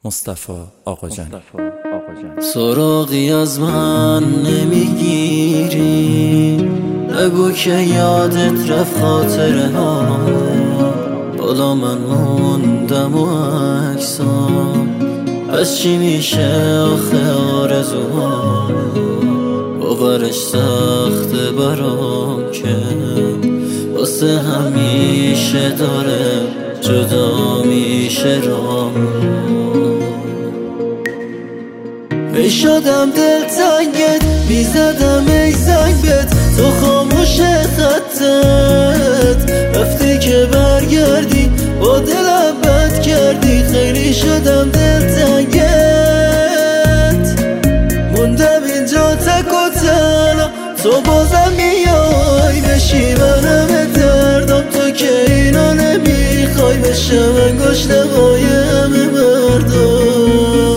مصطفی آقاجان. سراغی از من نمیگیری، نگو که یادت رفت خاطره ها. بالا من موندم و عکسام، پس چی میشه آخه آرزوها؟ باورش سخته برام که واسه همیشه داره جدا میشه رام. ای شدم دلتنگت، میزدم ای زنگ بهت، تو خاموش خطت رفتی که برگردی، با دلم بد کردی. خیلی شدم دلتنگت، موندم اینجا تک و تنها، تو بازم میای بشی منم دردم. تو که اینو نمیخوای بشم انگشت های همه مردم.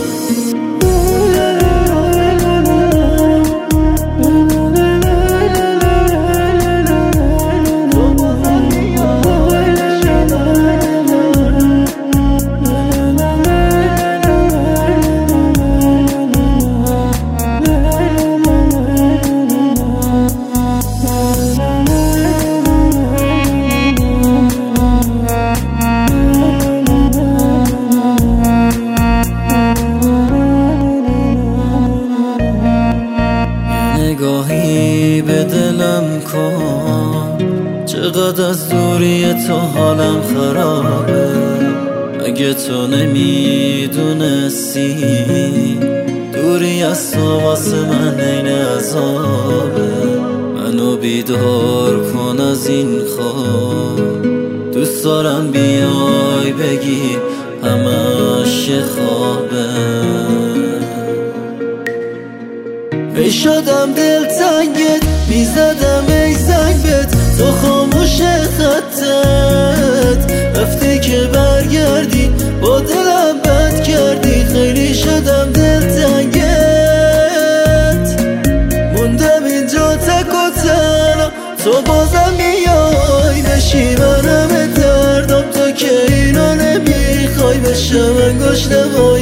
نگاهی به دلم کن، چقدر از دوری تو حالم خرابه. اگه تو نمیدونستی دوری از تو واسه من عین عذابه. منو بیدار کن از این خواب، دوست دارم بیای بگی همش یه خوابه. ای شدم دلتنگت، میزدم ای زنگ بهت، تو خاموش خطت رفتی که برگردی، با دلم بد کردی. خیلی شدم دلتنگت، موندم اینجا تک و تنها، تو بازم میای بشی منم دردم. تو که اینو نمیخوای بشم انگشت